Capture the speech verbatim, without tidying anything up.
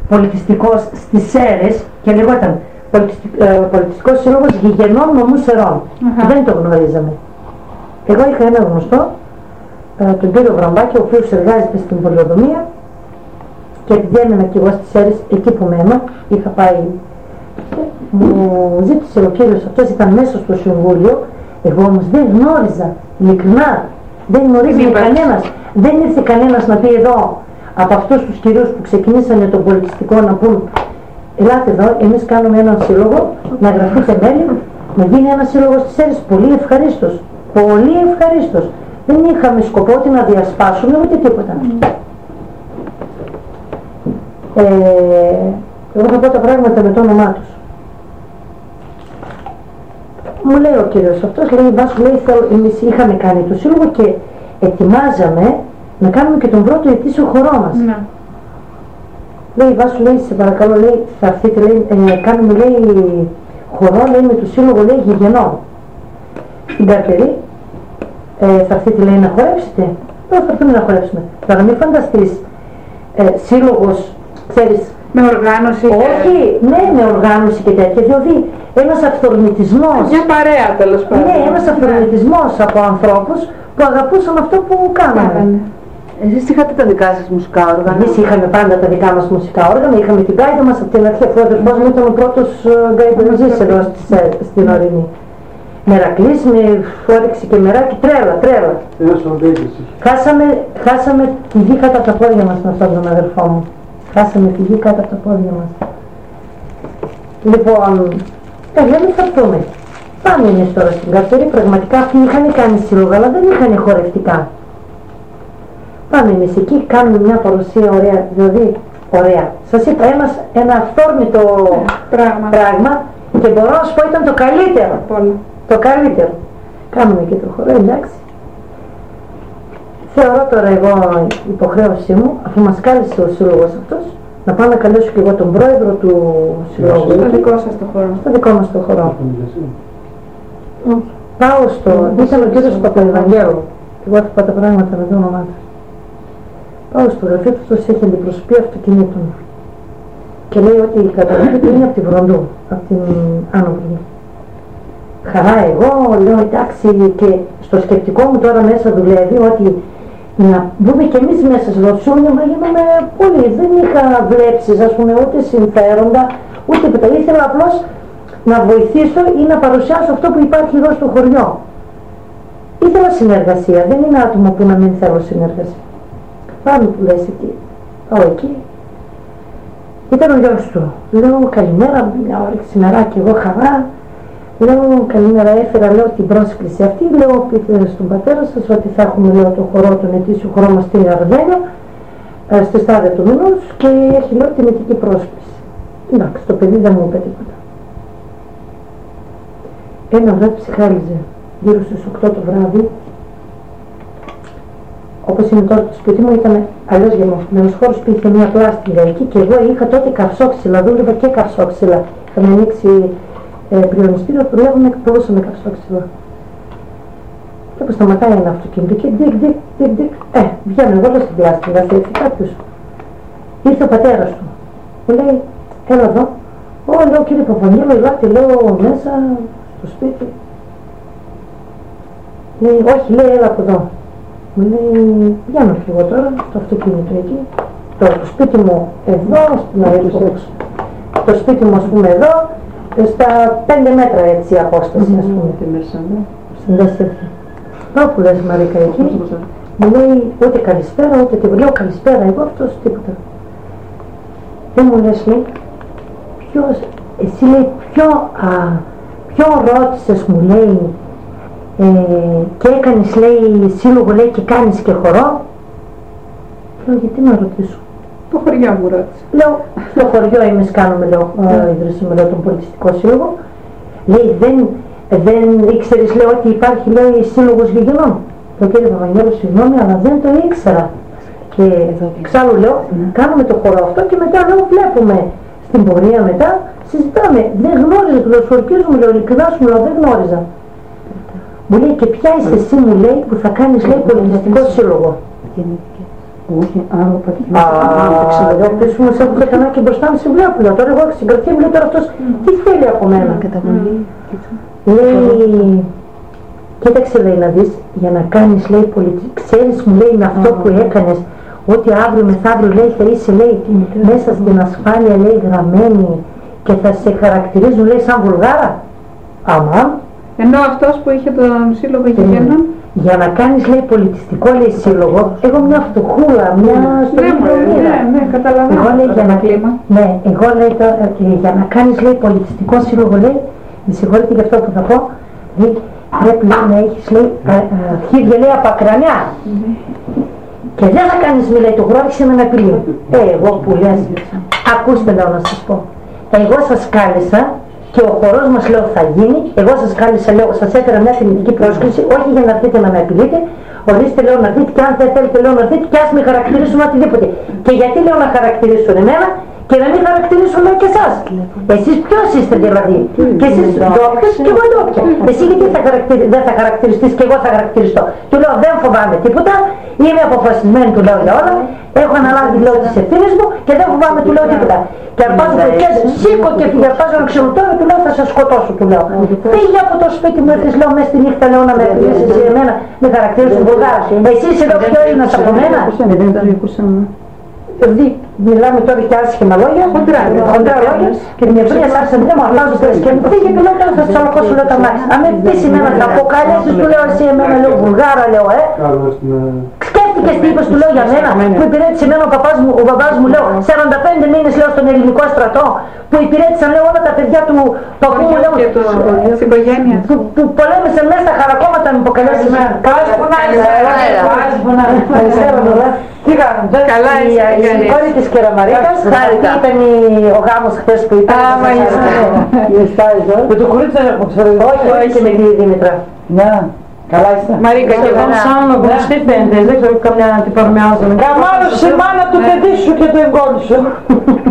πολιτιστικός στις Σέρρες και λεγόταν Πολιτιστικός Σύλλογος Γηγενών Νομού Σερών. Uh-huh. Δεν το γνωρίζαμε. Εγώ είχα ένα γνωστό, τον κύριο Βραμπάκη, ο οποίος εργάζεται στην πολεοδομία και επειδή έμενα και εγώ στις Σέρρες, εκεί που μένω, είχα πάει και μου ζήτησε ο κύριος αυτός, ήταν μέσα στο συμβούλιο, εγώ όμως δεν γνώριζα, ειλικρινά, δεν γνωρίζαμε κανένας, δεν ήρθε κανένας να πει εδώ από αυτούς τους κυρίους που ξεκινήσανε τον πολιτιστικό να πούν ελάτε εδώ, εμείς κάνουμε έναν σύλλογο, να γραφτείτε μέλη, να γίνει ένα σύλλογο στις Σέρρες, πολύ ευχαρίστως, πολύ ευχαρίστως. Δεν είχαμε σκοπό ότι να διασπάσουμε ούτε τίποτα. Mm. Ε, εγώ θα πω τα πράγματα με το όνομά τους. Μου λέει ο κύριος αυτός, λέει Βάσου, λέει, εμείς είχαμε κάνει το σύλλογο και ετοιμάζαμε να κάνουμε και τον πρώτο ετήσιο χορό μας. Mm. Λέει Βάσου, λέει, σε παρακαλώ, λέει, θα έρθείτε, λέει, ε, κάνουμε, λέει, χορό, λέει, με το σύλλογο, λέει, Γηγενών. Στην Καρπερή, ε, θα έρθετε, λέει, να χορέψετε. Λέω, θα έρθουμε να χορέψουμε. Τώρα μην φανταστείς, ε, σύλλογος, ξέρεις, με οργάνωση. Όχι, και... ναι, με οργάνωση και τέτοια, διότι ένας αυθορμητισμός. Μια παρέα, τέλος πάντων. Ναι, ένας αυθορμητισμός από ανθρώπους που αγαπούσαν αυτό που κάνανε. Εσείς είχατε τα δικά σας μουσικά όργανα? Εμείς είχαμε πάντα τα δικά μας μουσικά όργανα, είχαμε την γκάιντα μας από την αρχή, αφού ο αδερφός μου ήταν ο πρώτος γκαϊντοζής εδώ στην Ορεινή. Μερακλής, με φόρεξη και μεράκι, τρέλα, τρέλα. Χάσαμε, χάσαμε τη γη κάτω από τα πόδια μας με αυτόν τον αδερφό μου. Χάσαμε τη γη κάτω από τα πόδια μας. Λοιπόν, τα λέμε θα έρθουμε. Πάμε εμείς τώρα στην Καρπερή, πραγματικά αυτοί είχαν κάνει σύλλογα, αλλά δεν είχαν χορευτικά. Πάμε εμείς εκεί, κάνουμε μια παρουσία ωραία, δηλαδή ωραία. Σας είπα, ένας, ένα αυθόρμητο πράγμα. πράγμα και μπορώ να σου πω ήταν το καλύτερο. Πολύ. Το καλύτερο. Κάνουμε και το χορό, εντάξει. Θεωρώ τώρα εγώ η υποχρέωσή μου, αφού μας κάλεσε ο σύλλογος αυτός, να πάω να καλέσω και εγώ τον πρόεδρο του συλλόγου. Στο δικό σας το χώρο. Στο δικό μας το χώρο. Πάω στο... Ήταν ο κύριος Παπαϊβαγγέλου. Και εγώ θα πω τα πράγματα με το όνομά του. Πάω στο γραφείο του, αυτός έχει αντιπροσωπεία αυτοκινήτων. Και λέει ότι η καταγραφή του είναι από τη Βροντού, από την Άνω Βροντού. Χαρά εγώ, λέω εντάξει, και στο σκεπτικό μου τώρα μέσα δουλεύει ότι να μπούμε κι εμείς μέσα σε δοξόνια, μα γίνομαι πολύ. Δεν είχα βλέψεις, ας πούμε, ούτε συμφέροντα, ούτε τίποτα. Ήθελα απλώς να βοηθήσω ή να παρουσιάσω αυτό που υπάρχει εδώ στο χωριό. Ήθελα συνεργασία, δεν είναι άτομο που να μην θέλω συνεργασία. Πάμε που λες εκεί, πάω εκεί. Ήταν ο γιος του. Λέω καλημέρα, μια όρεξη μεράκι, εγώ χαρά. Λέω καλημέρα, έφερα, λέω την πρόσκληση αυτή. Λέω πείτε στον πατέρα σας ότι θα έχουμε, λέω, το χορό, τον ετήσιο χορό μας στην Αρδένια, στη στάδια του μηνός και έχει, λέω, την ετική πρόσκληση. Εντάξει, το παιδί δεν μου είπε τίποτα. Ένα βράδυ ψυχάλιζε, γύρω στις οκτώ το βράδυ. Όπως είναι τώρα το σπίτι μου, ήταν αλλιώς γεμωμένος χώρος που είχε μια πλάστιγκα εκεί και εγώ είχα τότε καυσόξυλα, δούλευα και καυσόξυλα. Είχαμε ανοίξει ε, πριονιστήριο που λέγαμε εκπλούσαμε καυσόξυλα. Και όπως σταματάει ένα αυτοκίνητο και ντικ, ντικ, ντικ, ντικ, ε, βγαίνω εγώ στην πλάστιγκα, θα έρθει κάποιος. Ήρθε ο πατέρας του. Μου λέει, έλα εδώ. Ω, λέω κύριε Παπαγγέλο, ελάτε, λέω μέσα στο σπίτι. Λέει, όχι, λέει, έλα από εδώ. Μου λέει, βγαίνω και εγώ τώρα, το αυτοκίνητο εκεί, το, το σπίτι μου εδώ, στην Αρέτο, το σπίτι μου, ας πούμε, εδώ, στα πέντε μέτρα έτσι απόσταση, ας πούμε. Στην δεύτερη. Πάω που λες Μαρίκα εκεί, μου λέει ούτε καλησπέρα, ούτε τίποτα. Λέω καλησπέρα, εγώ αυτός τίποτα. Δεν μου λες, λέει, ποιος, εσύ λέει, ποιο, α, ποιο ρώτησες, μου λέει, Ε, και έκανες, λέει, σύλλογο, λέει, και κάνεις και χορό. Λέω, γιατί να ρωτήσω. Το χωριό μου ρώτησε. Λέω, στο χωριό εμείς κάνουμε, λέω, ίδρυσαμε, λέω, τον πολιτιστικό σύλλογο. Λέει, δεν, δεν ήξερες, λέω, ότι υπάρχει, λέει, σύλλογος Γηγενών. Λέω, κύριε Παπαγγέλου, συγγνώμη, αλλά δεν το ήξερα. Και εξάλλου, λέω, κάνουμε το χορό αυτό και μετά, λέω, βλέπουμε στην πορεία μετά, συζητάμε. Δεν γνώριζα, του λέω, σου ελπίζουμε, λέω, ειλικρινά σου, λέω, δεν γνώριζα. Μου λέει, και ποια είσαι εσύ, μου λέει, που θα κάνεις, λέει, πολιτιστικό σύλλογο. Όχι, άλλο πατήκε. Α, λέω πες μου σε έπρεπε κανένα και μπροστά μου σε βλέπω. Τώρα εγώ στην καρδιά μου λέω τώρα αυτός τι θέλει από μένα. Λέει, κοίταξε λέει να δεις, για να κάνεις λέει πολιτική, ξέρεις μου λέει με αυτό που έκανες, ότι αύριο μεθαύριο λέει θα είσαι λέει μέσα στην ασφάλεια λέει γραμμένη και θα σε χαρακτηρίζουν λέει σαν βουλγάρα. Αμά. Ενώ αυτός που είχε τον σύλλογο γηγένων. Για να κάνεις λέει πολιτιστικό λέει σύλλογο, εγώ μια φτωχούλα, μια στολή ναι, ναι, ναι, καταλαβαίνω. Εγώ λέει για να, ναι, εγώ λέει το, ε, για να κάνεις λέει πολιτιστικό σύλλογο λέει, με συγχωρείτε για αυτό που θα πω, λέει, πρέπει λέει, να έχεις λέει αρχίδια λέει από ακρανιά. Mm-hmm. Και δεν θα κάνεις μη λέει το γρόριξε με ένα πηλί. Ε, εγώ που λες, ακούστε λέω να σας πω, εγώ σας κάλεσα και ο χορός μας λέω θα γίνει, εγώ σας κάλεσα λέω, σας έφερα μια θελητική πρόσκληση, όχι για να έρθετε να με απειλείτε, ορίστε λέω να έρθετε και αν δεν θέλετε λέω να έρθετε και ας με χαρακτηρίσουν οτιδήποτε. Και γιατί λέω να χαρακτηρίσουν εμένα και να μην χαρακτηρίσουν λέω και εσάς. Εσείς ποιος είστε δηλαδή, και εσείς ντόπιος και εγώ ντόπια. Εσύ γιατί θα χαρακτηρι... δεν θα χαρακτηριστείς και εγώ θα χαρακτηριστώ. Του λέω δεν φοβάμαι τίποτα, είμαι αποφασισμένη του λέω για όλα, έχω αναλάβει λέω τις ευθύνες μου και δεν φοβάμαι του λέω τίποτα. Και αρπάζω το κέντρο, σήκω και αρπάζω ένα ξενοτόριο, του λέω θα σε σκοτώσω, του λέω. Φύγε από το σπίτι μου, έρθεις λέω μέσα στη νύχτα, λέω να με αφήσεις εσύ εμένα, με χαρακτήρισουν βουλγάρα. Εσύ είσαι εδώ πιο Έλληνας από μένα. Δηλαδή, μιλάμε τώρα και άσχημα λόγια, χοντρά λόγια και την ευρεία άρχισε να μου αρπάζω το και μου φύγε και λέω τώρα θα τσαλακώσω λέω τα μάτια. Αν με πεις εμένα θα αποκαλέσεις, του λέω εσύ εμένα λέω βουλγάρα, λέω ε. Σκέφτηκες τι είπες του λέω για μένα, που υπηρέτησε εμένα ο παπάς μου, ο μπαμπάς μου λέω σαράντα πέντε μήνες λέω στον ελληνικό στρατό, που υπηρέτησαν λέω όλα τα παιδιά του παππού μου λέω στην οικογένεια που, που πολέμησαν μέσα στα χαρακόμματα να μου αποκαλέσεις. Καλά φωνάζεις. Τι κάνουμε, καλά η κόρη της Κεραμαρίκας, ήταν ο γάμος χθες που ήταν. Α, μάλιστα. Με το κορίτσι δεν έχουμε ξέρω. Όχι, όχι και με τη Δήμητρα. Ναι, καλά είστε. Μαρίκα και εγώ σαν να βγουν τι πέντες, δεν ξέρω καμιά τι παρομοιάζομαι. Καμάρωσε η μάνα του παιδί σου και το εγγόνι σου.